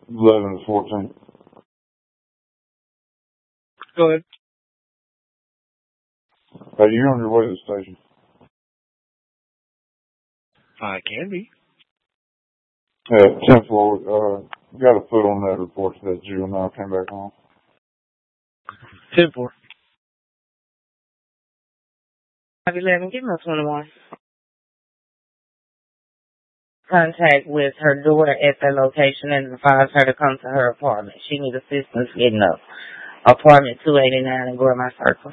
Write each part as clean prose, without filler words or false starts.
11 to 14. Go ahead. Are you on your way to the station? I can be. 10th floor, got a foot on that report that juvenile came back home. 10-4. 511, give me a 21. Contact with her daughter at the location and advise her to come to her apartment. She needs assistance getting up. Apartment 289 in Gourmet Circle.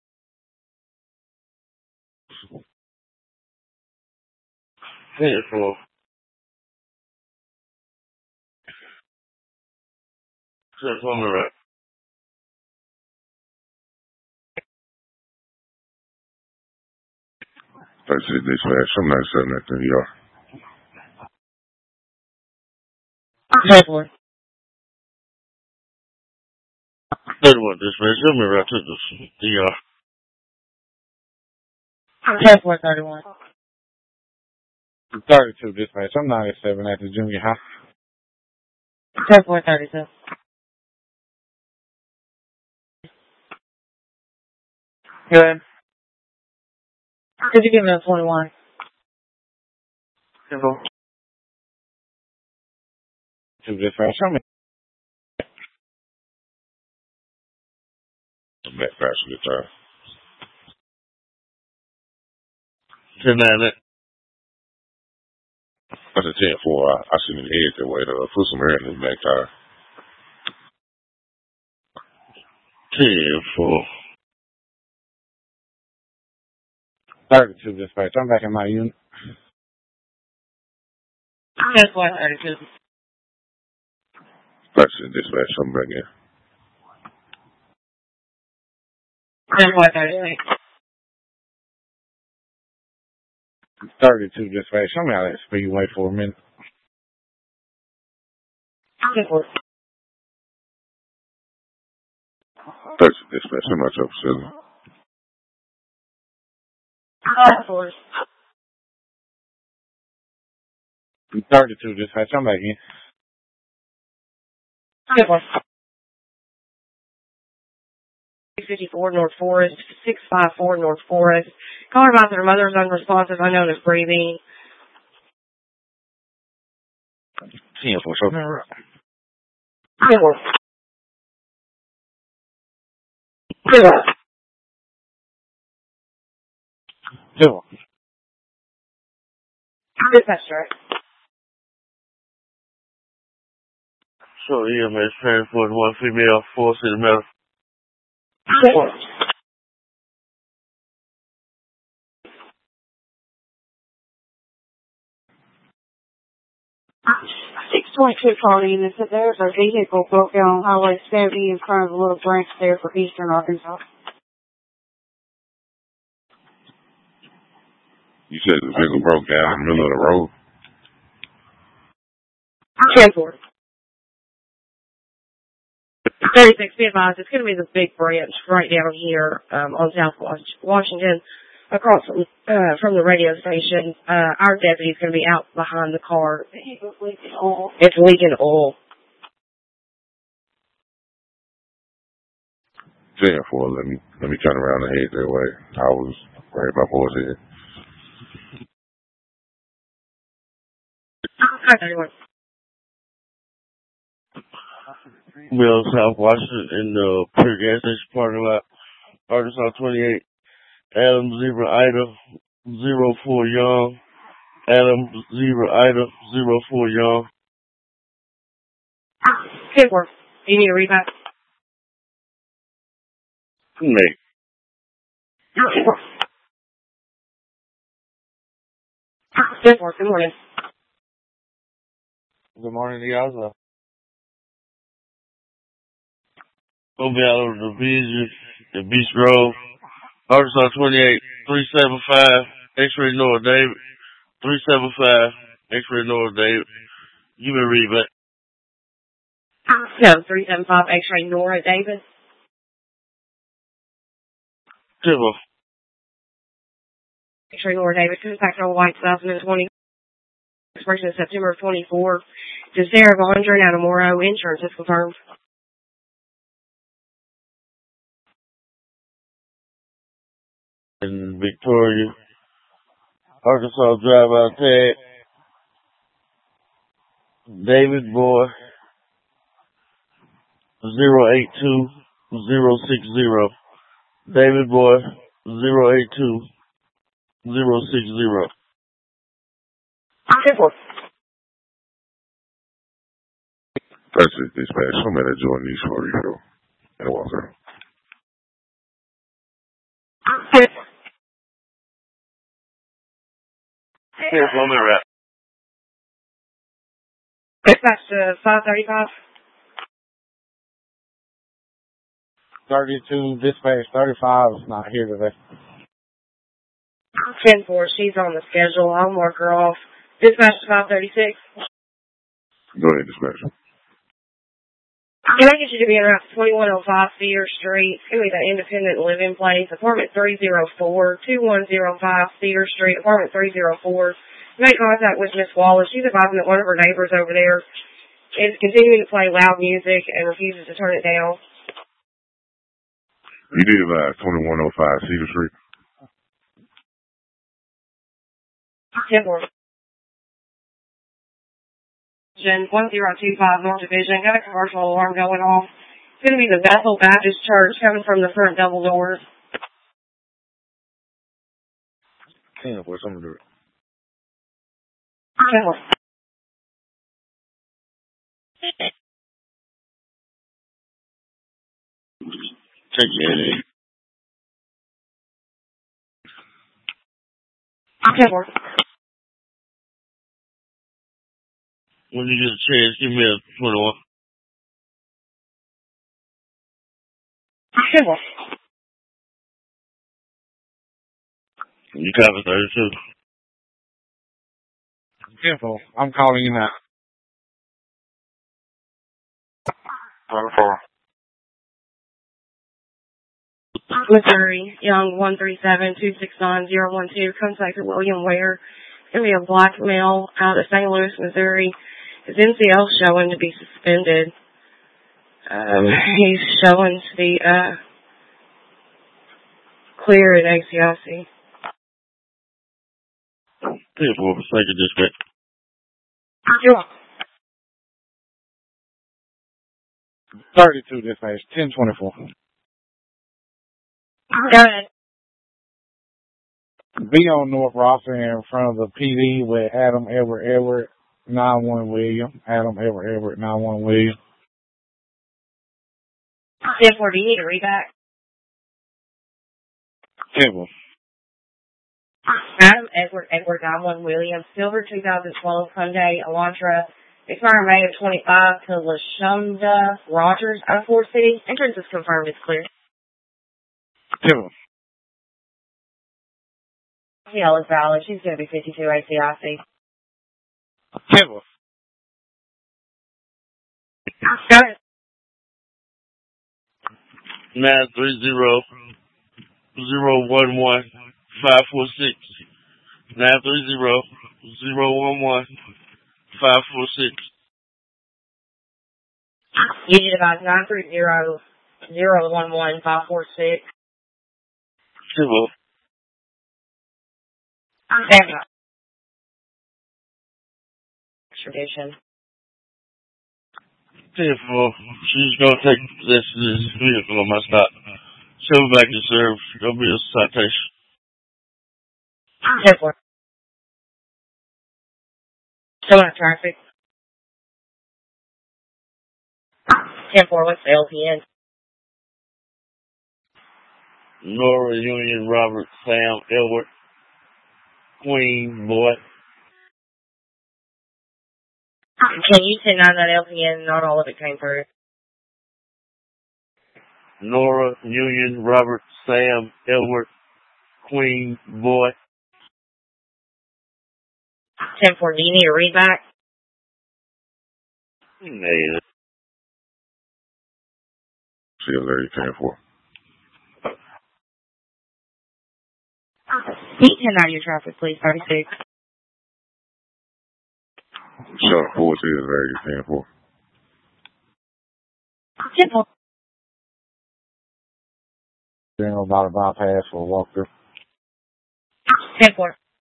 Here for. Just on the right. That's it, this last. I'm not saying nothing, y'all. 10-4. 31 dispatch. Show me right to the DR. 10-4, 31. 32 dispatch. I'm 97 at the junior high. 10-4, 32. Good. Could you give me a 21? 10-4. 2 dispatch. Show me. I'm back passenger time. 10-9. That's a 10-4. I seen it head that way to put some air in his back tire. 10-4. 32 dispatch. I'm back in my unit. 10-4, 32. That's it, dispatch. I'm back in. 10-4, 38. 32 dispatch. Show me how that speedway for a minute. 10-4. That's it, dispatch. I'm not your facility. 10-4. 32 dispatch. I'm back in. 10-4. 54 North Forest, 654 North Forest. Caller about their mother's unresponsive, unknown is breathing. 10-4. Show me right. 10-4. 10-4. 2. Dispatch direct. So EMS transport one female, 4 city metal. 10-4. 622 calling in and said there's a vehicle broke down on Highway 70 in front of a little branch there for Eastern Arkansas. You said the vehicle broke down in the middle of the road. 10-4. 36, be advised, it's going to be the big branch right down here on South Washington, across from the radio station. Our deputy's going to be out behind the car. It's leaking oil. 10-4. Let me turn around and head that way. I was right my boy's head. 31. Mill, South Washington, in the Pure gas station parking lot. Arkansas 28. Adam 0 Ida 04 Young. Adam 0 Ida 04 Young. 10-4. You need a read back? Mate. 10-4. Good morning. Good morning to y'all. Gonna be out over the Beach Grove. Arkansas 28, 375, X-Ray North David. 375, X-Ray North David. You may read back. No, 375 X-Ray Nora Davis. 10-4. X-Ray Nora Davis, contact on White 2020. Expiration of September 24. To Sarah Vondran out of Morrow. Insurance is confirmed. In Victoria, Arkansas drive-out tag. David Boy 082060. David Boy 082060. That's it, dispatch. I'm at a joint these for you. And Walker. Here's one minute wrap. Dispatch to 535. 32, dispatch 35 is not here today. 10-4, she's on the schedule. I'll mark her off. Dispatch to 536. Go ahead, dispatch. Can I get you to be around 2105 Cedar Street? It's going to be the independent living place. Apartment 304, 2105 Cedar Street, apartment 304. Make contact with Miss Wallace. She's advising that one of her neighbors over there is continuing to play loud music and refuses to turn it down. You did about 2105 Cedar Street. 10-4. 1025 North Division. Got a commercial alarm going off. It's going to be the Bethel Baptist Church coming from the front double doors. 10 for some of the 10-4. Check it. 10-4. When you get a chance, give me a 21. 10-4. You copy 32. 10 for. I'm calling you now. 24. Missouri, Young 137-269-012. Contact William Ware. It's going to be a black male out of St. Louis, Missouri. His NCL showing to be suspended. He's showing to be clear at ACIC. 10-4, thank you, dispatch. You're welcome. 32, dispatch 1024. Go ahead. Be on North Rosser in front of the PD with Adam Edward 91 William. Adam Edward 91 William. 10-4, do you need to read back? 10 Adam Edward 91 Williams, silver 2012 Hyundai Elantra, expiring May of 25 to LaShonda Rogers out of Ford City. Entrance is confirmed, it's clear. 10 CL is valid. She's going to be 52 ACIC. 10 Go ahead. 930-011-546. 930-011-546. You need about 930-011-546. 10-4. Extradition. 10-4. She's going to take this vehicle on my stop. She'll be back to serve. There'll be a citation. 10-4. Still on traffic. 10-4, what's the LPN? Nora Union Robert Sam Edward Queen Boy. Can you 10-9 that LPN? Not all of it came through. Nora Union Robert Sam Edward Queen Boy. 10-4, do you need a read back? Negative. See you later, 10-4. Meet 10 out of your traffic, please. 36. Short 4 is very 10-4. 10-4. Then about a bypass for a walkthrough. 10-4.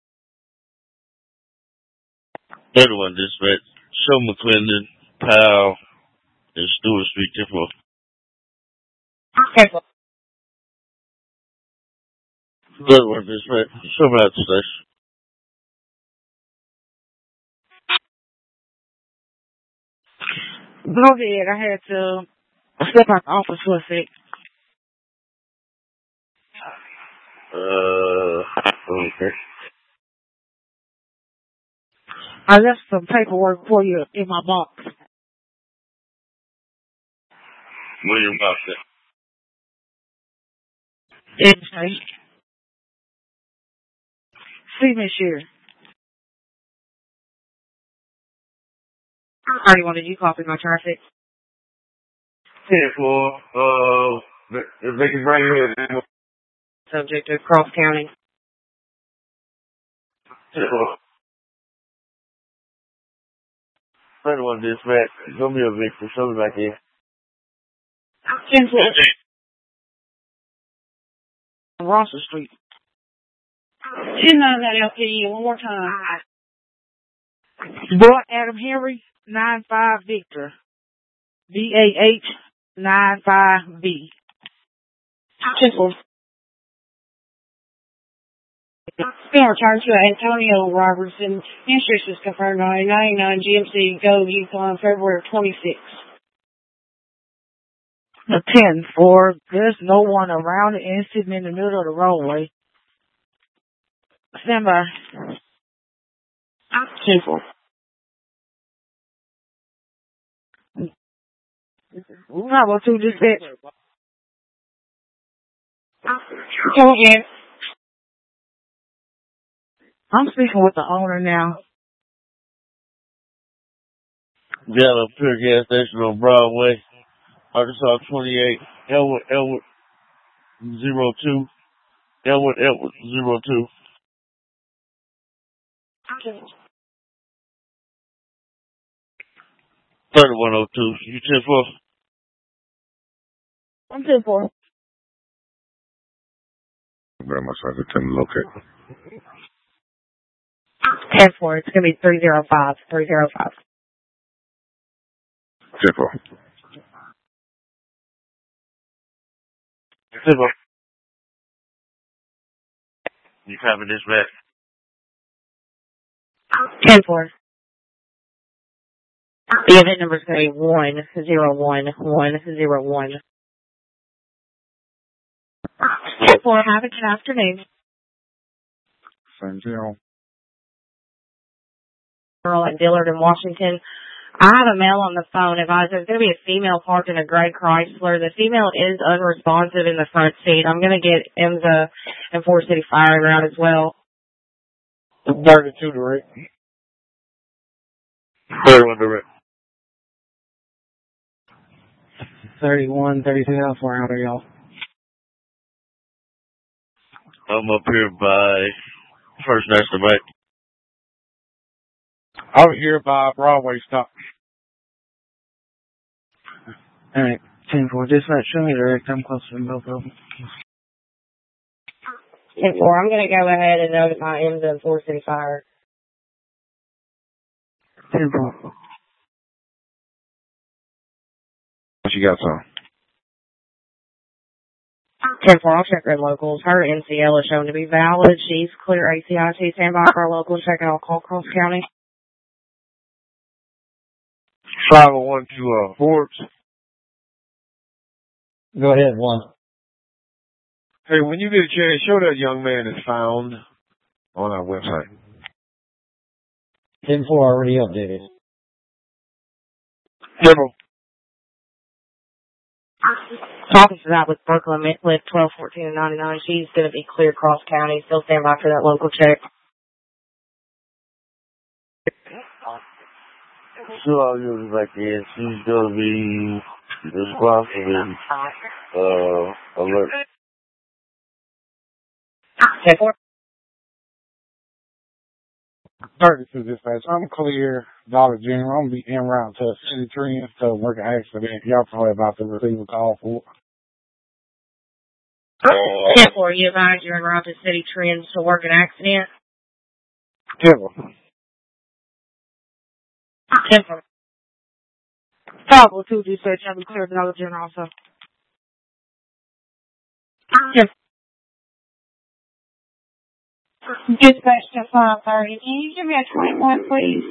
31 dispatch. Show McClendon, Powell, and Stewart Street 10-4. 10-4. 31 dispatch. Show me out the station. Go ahead. I had to step out the office for a sec. Okay. I left some paperwork for you in my box. William Boston. Okay. See me, Sherry. I already wanted you copy my traffic. 10-4. If they can bring me in. Subject to Cross County. 10-4. 31 dispatch. Show me a victim. Show me back in. 10-4. Rosser Street. 10-9 that LPD one more time. Boy, Adam Henry, 9-5 Victor. VAH-95B. 10-4. Been returned to Antonio Robertson. Insurance is confirmed on a 99 GMC Go Yukon February 26th. 10-4. There's no one around the incident in the middle of the roadway. Stand by. 10-4. How about two dispatch? Come again. I'm speaking with the owner now. Gallup Pure Gas Station on Broadway. Arkansas 28. Elwood 02. Elwood 02. 3102. You 10-4. I'm 10-4. Very much like a 10 locate. 10-4. It's going to be 305. 305. 10-4. 10-4. You copy this back? 10-4. The event number is going to be 101101. 10-4. Have a good afternoon. Same deal. Earl at Dillard in Washington. I have a male on the phone advised there's going to be a female parked in a gray Chrysler. The female is unresponsive in the front seat. I'm going to get IMSA and Forest City Fire around as well. 32 direct. 31 direct. 31, 32, how far out are y'all? I'm up here by First National Bank. Out here by Broadway stop. Alright, 10-4. Dispatch, show me direct. I'm close to both of them. 10-4. I'm going to go ahead and notify IMSA and Forest City Fire. 10-4. What you got, son? 10-4. I'll check her locals. Her NCL is shown to be valid. She's clear ACIT. Stand by for our locals. Check out Call Cross County. 501 to Forbes. Go ahead, one. Hey, when you get a chance, show that young man is found on our website. 10-4 already updated. General. Talking to that with Brooklyn Lift 1214 and 99. She's going to be clear Cross County. Still stand by for that local check. So I'll use it back in. She's going to be responsible alert. 10-4. 32 dispatch. I'm clear. Dollar General. I'm going to be en route to City Trends to work an accident. Y'all probably about to receive a call for it. Yeah, for you advise you're en route to City Trends to work an accident. Temple. 502 dispatch. I'm clear to Dollar General also. Dispatch to 530. Can you give me a 21, please?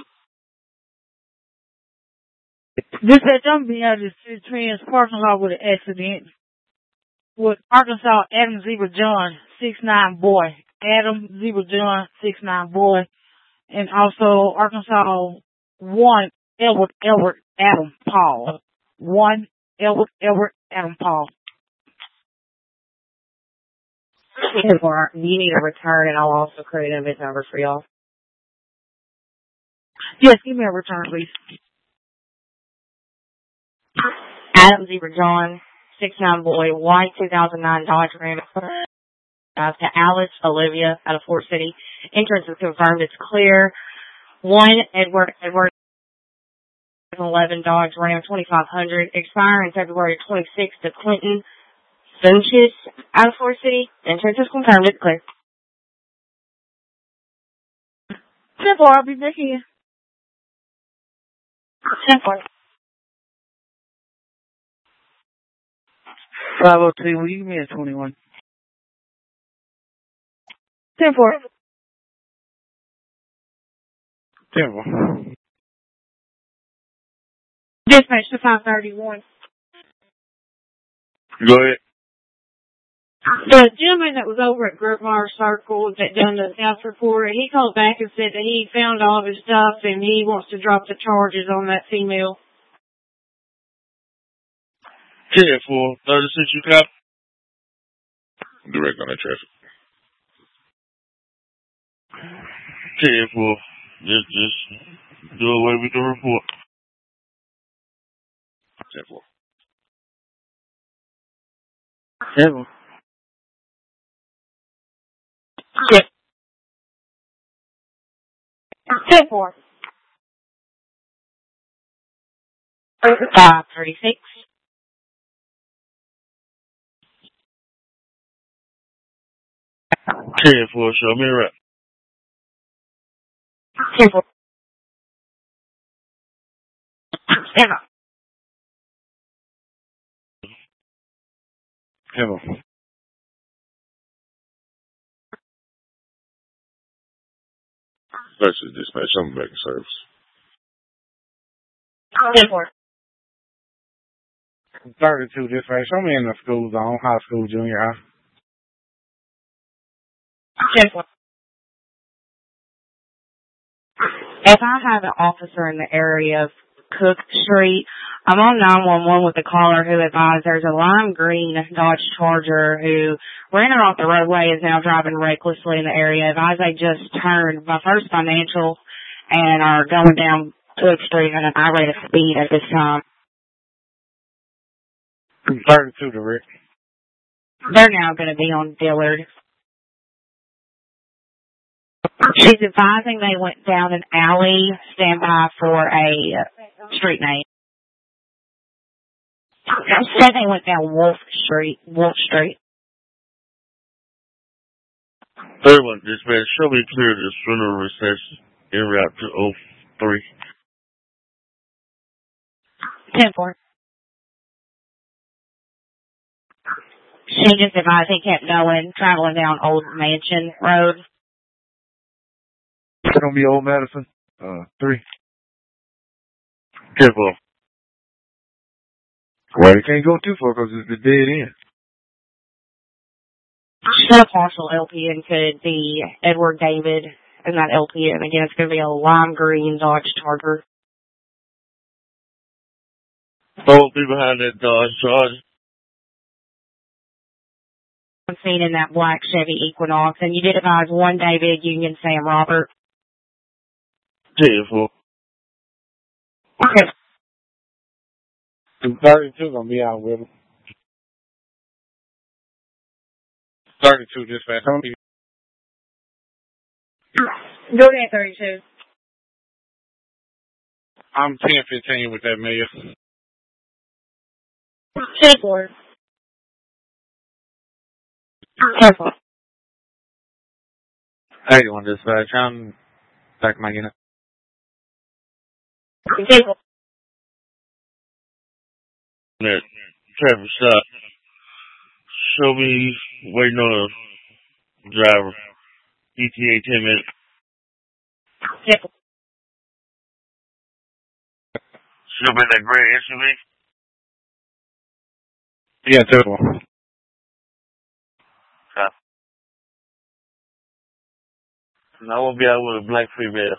Dispatch, I'm being out of the City Trends parking lot with an accident with Arkansas Adam Zebra John, 6'9" boy. Adam Zebra John, 6'9" boy. And also Arkansas 1 Edward Adam Paul. 1 Edward Adam Paul. You need a return, and I'll also create a bit number for y'all. Yes, give me a return, please. Adam Zebra John, 6'9" boy, white 2009 Dodge Ram. To Alice Olivia out of Fort City. Entrance is confirmed. It's clear. 1 Edward 11 Dodge Ram 2500. Expiring February 26th to Clinton Funches out of Fort City. Entrance is confirmed. It's clear. Simple, I'll be back here. Simple. 502, will you give me a 21? 10-4. Temple. Dispatch to 531. Go ahead. The gentleman that was over at Grubmeyer Circle that done the house report, he called back and said that he found all of his stuff and he wants to drop the charges on that female. 10-4. 36, you copy? Direct on that traffic. 10-4. Just do away with the report. 10-4. 7. Yes. 10-4. 536. 10-4, show me around. 10-4. 7. Temple. Special dispatch. I'm back in service. 10-4. 32 dispatch. I'm in the school zone. High school, junior high. 10-4. If I have an officer in the area of Cook Street, I'm on 911 with a caller who advised there's a lime green Dodge Charger who ran off the roadway, is now driving recklessly in the area. Advised they just turned by First Financial and are going down Cook Street at an high rate of speed at this time. 32 direct. They're now going to be on Dillard. She's advising they went down an alley. Stand by for a street name. Said they went down Wolf Street. 31 dispatch, show me clear the funeral reception en route to 03. 10-4. She just advised he kept going, traveling down Old Mansion Road. It's gonna be Old Madison. 3. 10-4. Well, you can't go too far because it's the dead end. Should a partial LPN could be Edward David, and that LPN again, it's going to be a lime green Dodge Charger. Don't be behind that Dodge Charger. I'm seen in that black Chevy Equinox, and you did advise one David Union Sam Robert. 10-4. Okay. 32 gonna be out with him. 32 dispatch. Go ahead, 32. I'm 10-15 with that, Mayor. 10-4. 10-4. How you doing, dispatch? I'm back in my unit. 10-4. That traffic stop. Show me waiting on a driver. ETA 10 minutes. 10-4. Show me that gray SUV. Yeah, 2-4. I won't be out with a black female.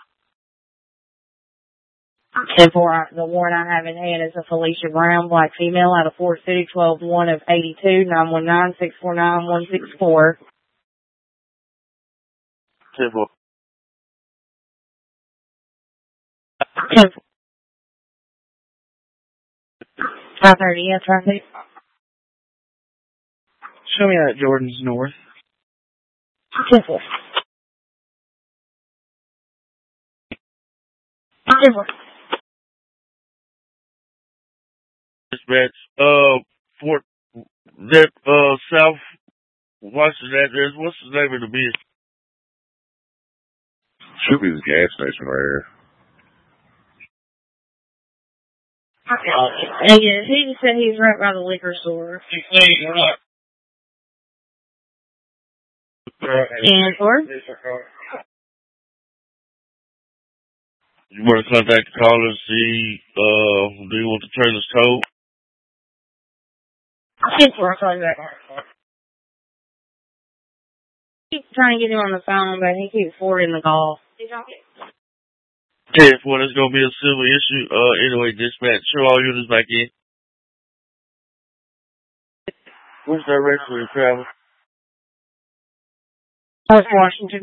10-4. The warrant I have in hand is a Felicia Brown, black female, out of Fort City, 12-1 of 82, 919-649-164. 10-4. 10-4. 530, yeah, traffic. Show me that Jordan's North. 10-4. 10-4. Dispatch, Fort, that, South Washington address, what's the name of the business? Should be the gas station right here. Yeah, he said he's right by the liquor store. 10-4. You want to contact the caller and see, do you want the trailer's towed? 10-4, I'll call you back. Keep trying to get him on the phone, but he keeps forwarding the call. 10-4, that's gonna be a civil issue. Anyway, dispatch, show all units back in. What's that rate for your travel? Washington.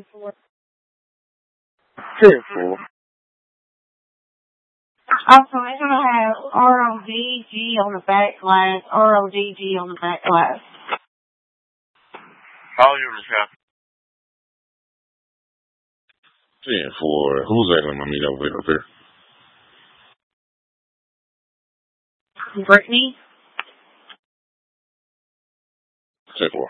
10-4. Also, it's going to have RODG on the back glass, RODG on the back glass. All units have. 10-4. Who's that going to meet up with up here? Brittany? 10-4.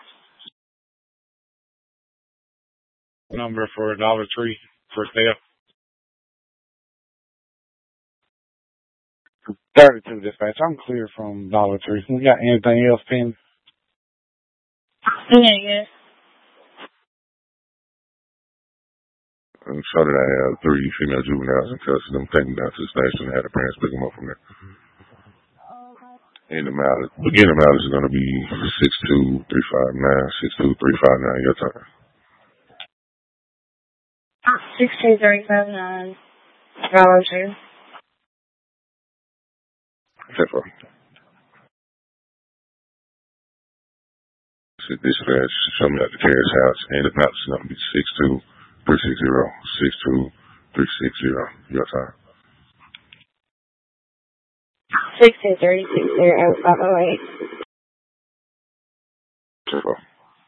Number for Dollar Tree for sale. 32 dispatch. I'm clear from Dollar Tree. We got anything else pending? Yeah. And so did I have 3 female juveniles in custody. I'm taking them down to the station and had the parents pick them up from there. And the mileage, beginning mileage is going to be 62359, 62359, your turn. 62359. Dollar Tree. 10-4. Dispatch, show me at the carrier's house, and the mileage is going to be 62360, 62360, your time. 62360, 508. 10-4.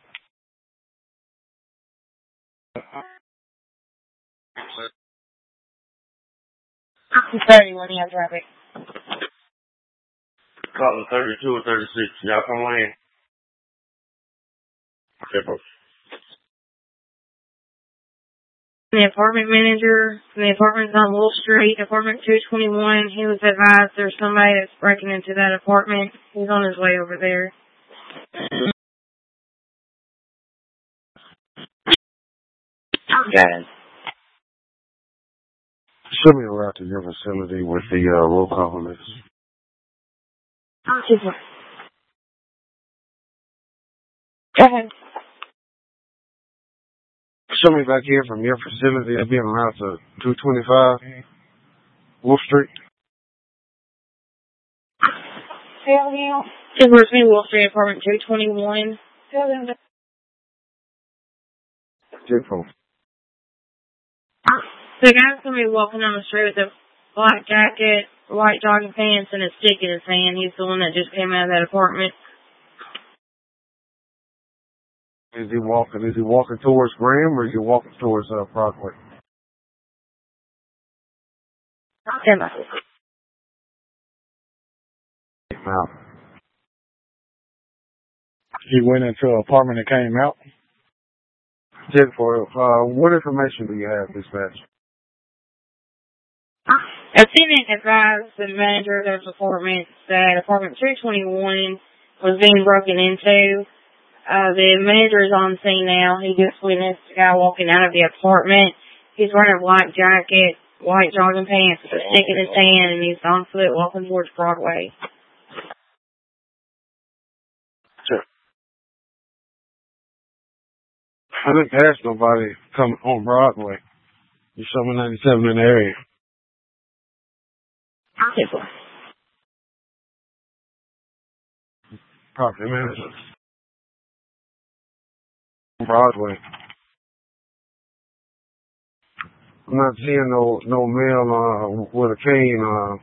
31, you have traffic. Call 32 or 36. Y'all come on in. 10-4. The apartment manager, the apartment's on Wolf Street, apartment 221. He was advised there's somebody that's breaking into that apartment. He's on his way over there. Got it. Show me around to your facility with the roll call list. Go ahead. Show me back here from your facility. I'll be around to 225 Wolf Street. It works in Wolf Street, apartment 221. The guy's going to be walking down the street with a black jacket, white jogging pants, and a stick in his hand. He's the one that just came out of that apartment. Is he walking towards Graham or is he walking towards Parkway? Stand by. Out. He went into an apartment and came out. 10-4. What information do you have, dispatch? A tenant advised the manager of the apartment that apartment 221 was being broken into. The manager is on scene now. He just witnessed a guy walking out of the apartment. He's wearing a white jacket, white jogging pants, with a stick in his hand, and he's on foot walking towards Broadway. Sure. I didn't pass nobody coming on Broadway. You show me 97 in the area. Property manager. Broadway. I'm not seeing no male with a cane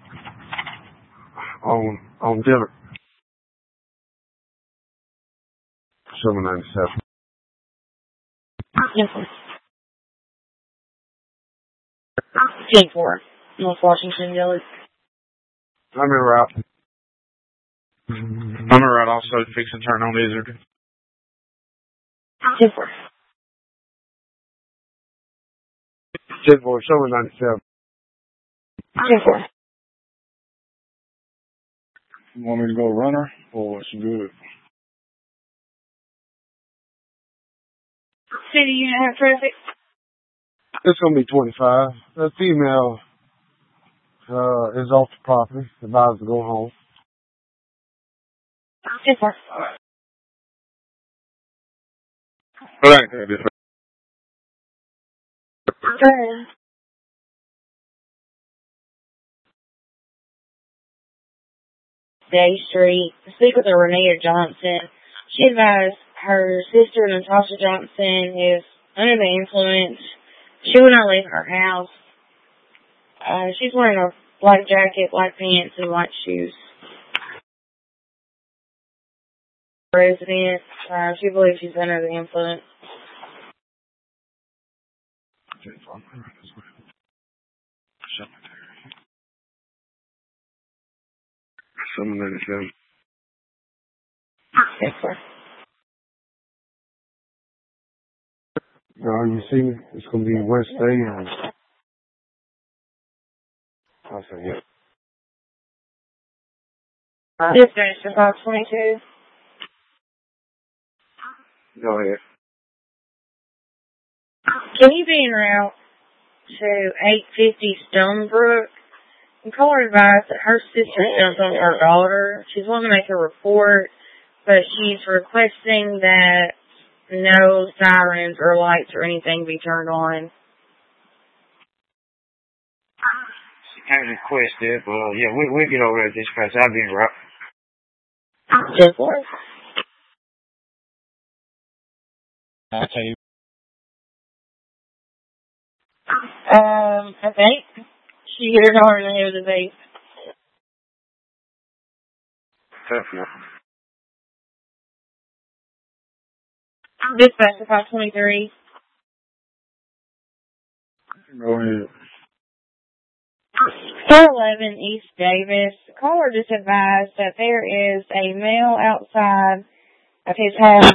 on dinner. 797. Yes, sir. 10-4. North Washington Village. I'm in route. I'm around also fixing to turn on Izzard. 10-4. 10-4. Show me 97. 10-4. You want me to go runner or what's good? City unit have traffic. It's gonna be 25. The female is off the property. Advised to go home. 10-4. All right, dispatch. Day Street. Speak with Renee Johnson. She advised her sister, Natasha Johnson, is under the influence. She will not leave her house. She's wearing a black jacket, black pants, and white shoes. Resident, she believes she's under the influence. 797. Yes, sir. You see me? It's gonna be Wednesday and I'll say yeah. Dispatch to 522. Go ahead. Can you be en route to 850 Stonebrook? And caller advised that her sister jumped on her daughter. She's wanting to make a report, but she's requesting that no sirens or lights or anything be turned on. She can't request it, but yeah, we'll get over there at dispatch. I'll be in route. 10-4. I'll tell you. I think she hit her daughter in the head with a vape. 10-4. Dispatch to 523. Go ahead. 411 East Davis. The caller just advised that there is a male outside of his house,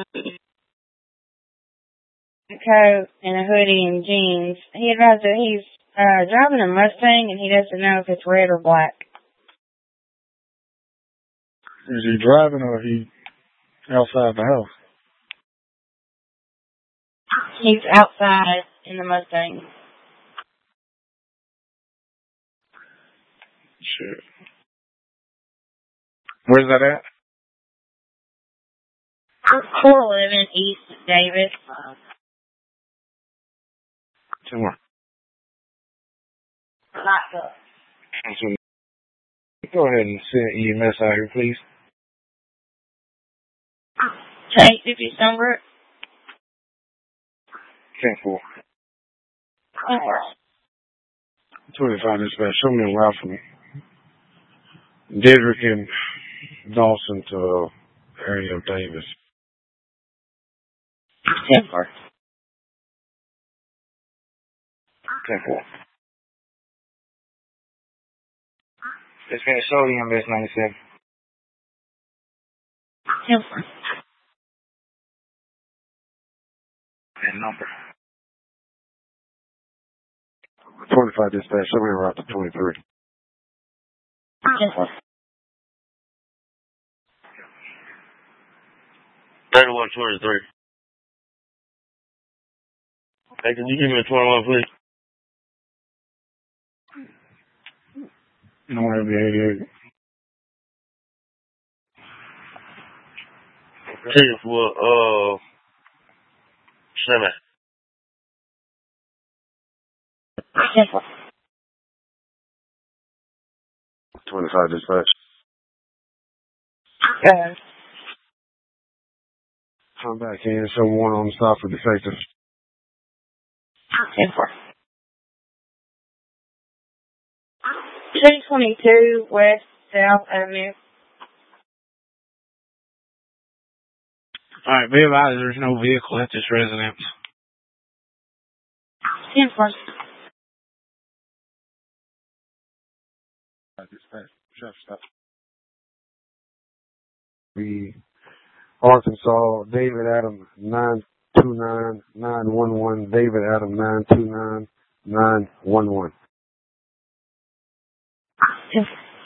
a coat and a hoodie and jeans. He advised that he's driving a Mustang and he doesn't know if it's red or black. Is he driving or he outside the house? He's outside in the Mustang. Shit. Where's that at? 411 East Davis. 10 more. Go ahead and send EMS out here, please. 850 Stonebrook. 10-4. 25 dispatch. Show me a route for me. Dedrick and Dawson to area of Davis. 10-4. 10-4. It's been Sodium Best 97. Yes. That number. 25 dispatch, show me a route to 23. Yes, sir. 3123. Hey, can you give me a 21, please? No, it'll be 88. Ticket for, 7. Yes, sir. 25 dispatch. Come back in, show one on the stop for defective. Yes, sir. 222 West South Avenue. Alright, be advised there's no vehicle at this residence. Yes, sir. Dispatch, traffic stop. The Arkansas, David Adam 929-911, David Adam 929-911. Yes,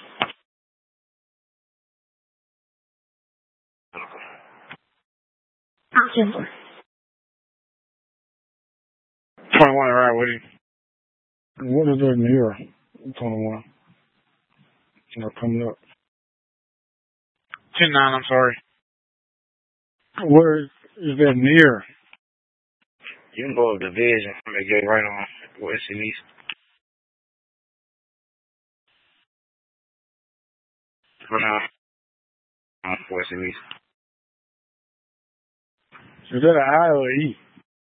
sir. 21 right with you. What is it near? 21. Not coming up. 10-9, I'm sorry. Where is that near? You can go up Division. They get right on West and East. For now. On West and East. Is that an I or an E?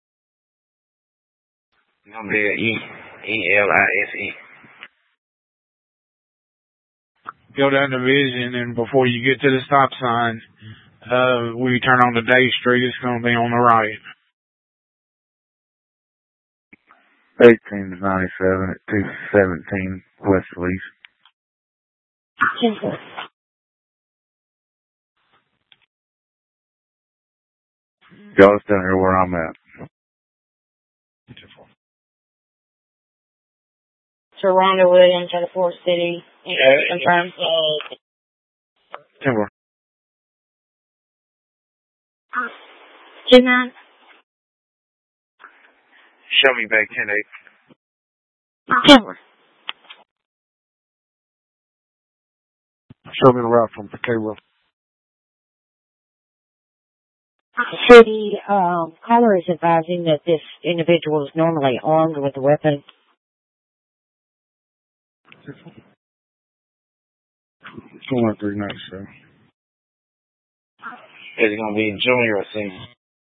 It's gonna be an E. E-L-I-S-E. Go down Division, and before you get to the stop sign, when you turn on the Day Street, it's going to be on the right. 1897 at 217 West Lease. Yes, sir. Y'all down here where I'm at. Sharonda Williams out of Forest City. Confirmed. 10-4. 2-9. Show me back 10-8. 10-4. Show me the route from Cairo. City caller is advising that this individual is normally armed with a weapon. 21397. Is it gonna be junior or senior?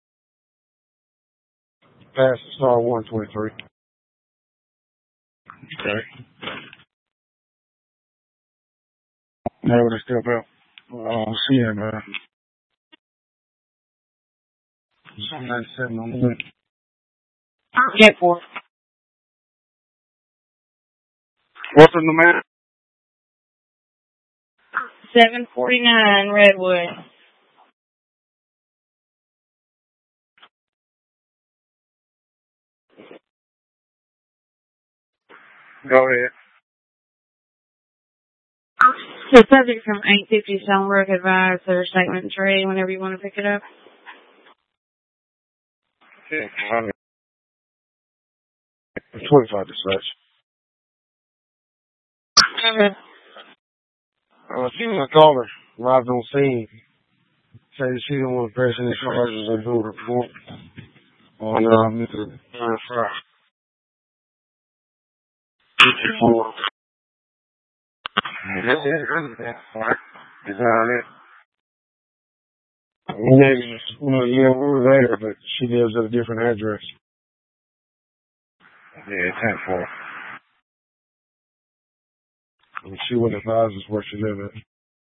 Pass star 123. Okay. Now would I step out? See him, 97 on the way. 10-4. What's in the man? 749 Redwood. Go ahead. The subject from 850 Stonebrook advised their statement and trade whenever you want to pick it up. Yeah, 25 dispatch. She was a caller. Arrived on scene. Said she didn't want to press any charges or do a report on Mr. Brian Fry. 54. that's it. Alright. Is that on it? Yeah, we were there, but she lives at a different address. Yeah, 10-4. And she wouldn't advise us where she lived at.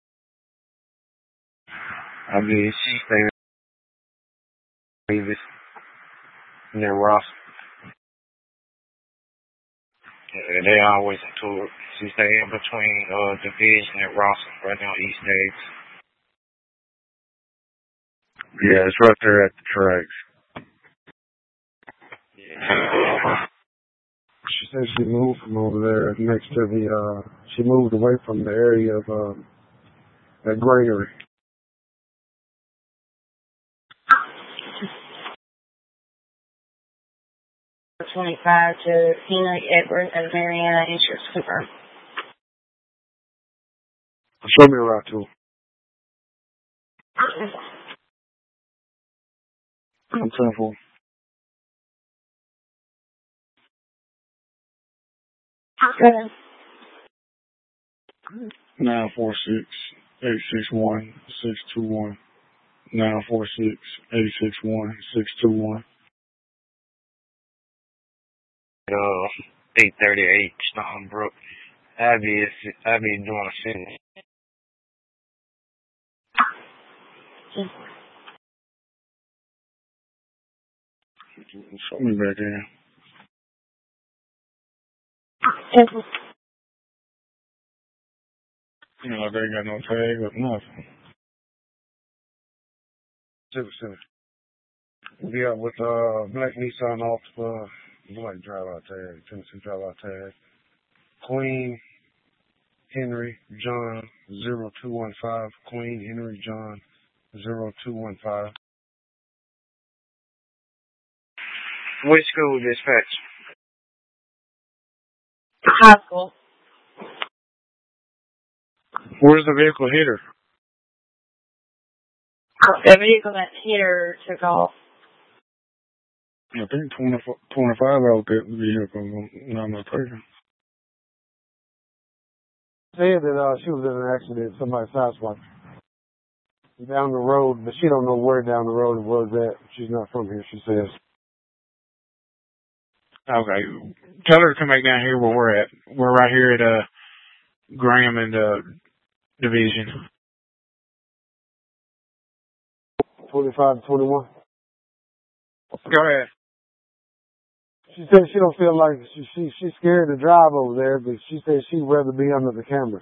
I mean, she stayed in Davis near Ross. Yeah, they always tour. She stay in between Division and Rawson, right now East Days. Yeah, it's right there at the tracks. Yeah. She said she moved from over there next to the, she moved away from the area of, that granary. $25 to Henry, Edward, and Mariana Insurance confirmed. Show me a route to. I'm 10-4. Go ahead. 946-861-621. 946-861-621. 838 Stonebrook. Abby doing a finish. Show me back in. You know, they ain't got no tag or nothing. Yeah, with black Nissan off black drive-out tag, Tennessee drive-out tag. Queen Henry John 0215. Queen Henry John 0215. Which school dispatch? High school. Where's the vehicle hit her? The vehicle that hit her took off. I think 25 out that vehicle, not my person. Said that she was in an accident, somebody's sideswiped down the road, but she don't know where down the road it was at. She's not from here, she says. Okay. Tell her to come back down here where we're at. We're right here at Graham and Division. 25 to 21. Go ahead. She said she don't feel like she's scared to drive over there, but she said she'd rather be under the cameras.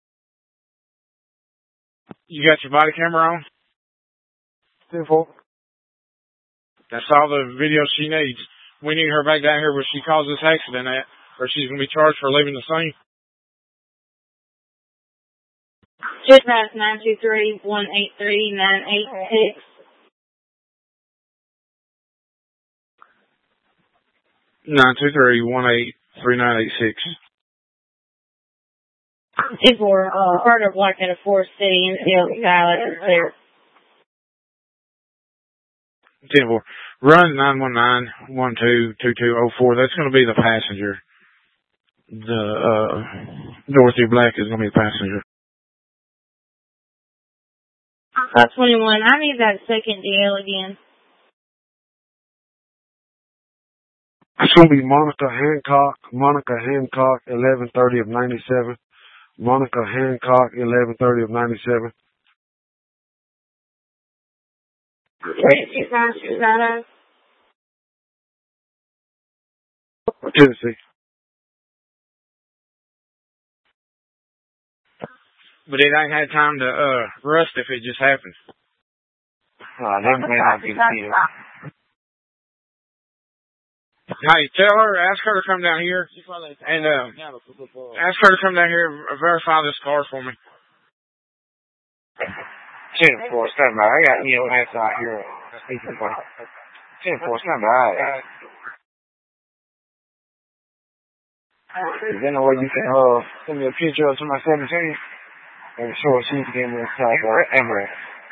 You got your body camera on? 10-4. That's all the video she needs. We need her back down here where she caused this accident at, or she's going to be charged for leaving the scene. Dispatch 923-183-986. 923-183-986. It's for murder block at a Forest City and Skyler clear. 10-4. Run 919-122204. That's going to be the passenger. The Dorothy Black is going to be the passenger. 21. I need that second deal again. It's going to be Monica Hancock, 1130 of 97. Monica Hancock, 1130 of 97. Tennessee. But it ain't had time to rust if it just happened. That may not be the Hey, tell her, ask her to come down here, and ask her to come down here and verify this car for me. 10-4, stand by. I got EOS out here. 10-4, stand by. Is there no way you can send me a picture to my 17? And show she can give me a type of Emirates.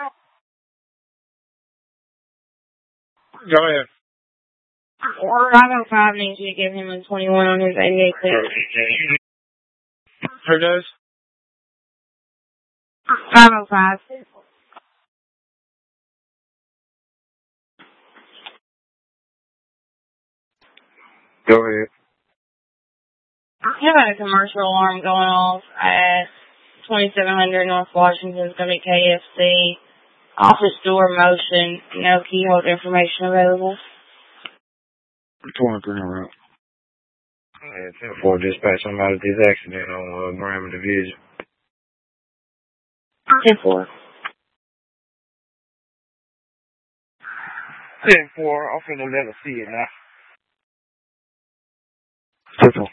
Go ahead. 505 needs you to give him a 21 on his 88 clear. Who does? 505. Go ahead. You have a commercial alarm going off at 2700 North Washington. It's going to be KFC. Office door motion. No keyhole information available. 20 grand route. Yeah, 10-4 dispatch. I'm out of this accident on Graham Division. 10-4. 10-4. I'm finna let her see it now. 10-4.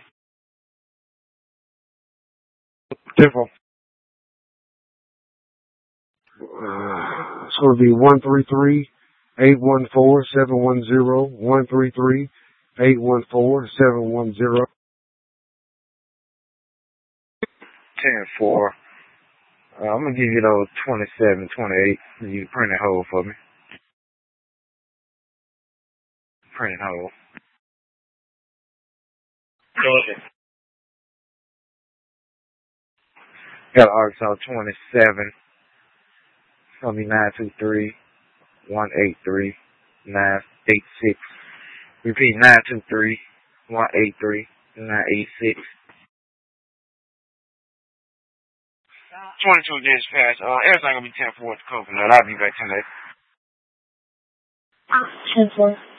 10-4. It's going to be 133-814-710. 133-814-710. 10-4. I'm gonna give you those 27-28. You print and hold for me. Print and hold. Okay. Got Arkansas 27. It's gonna be 923-183-986. Repeat 923-183-986. 22 dispatch. Everything gonna be 10-4 at the coconut. I'll be back tonight. 10-4.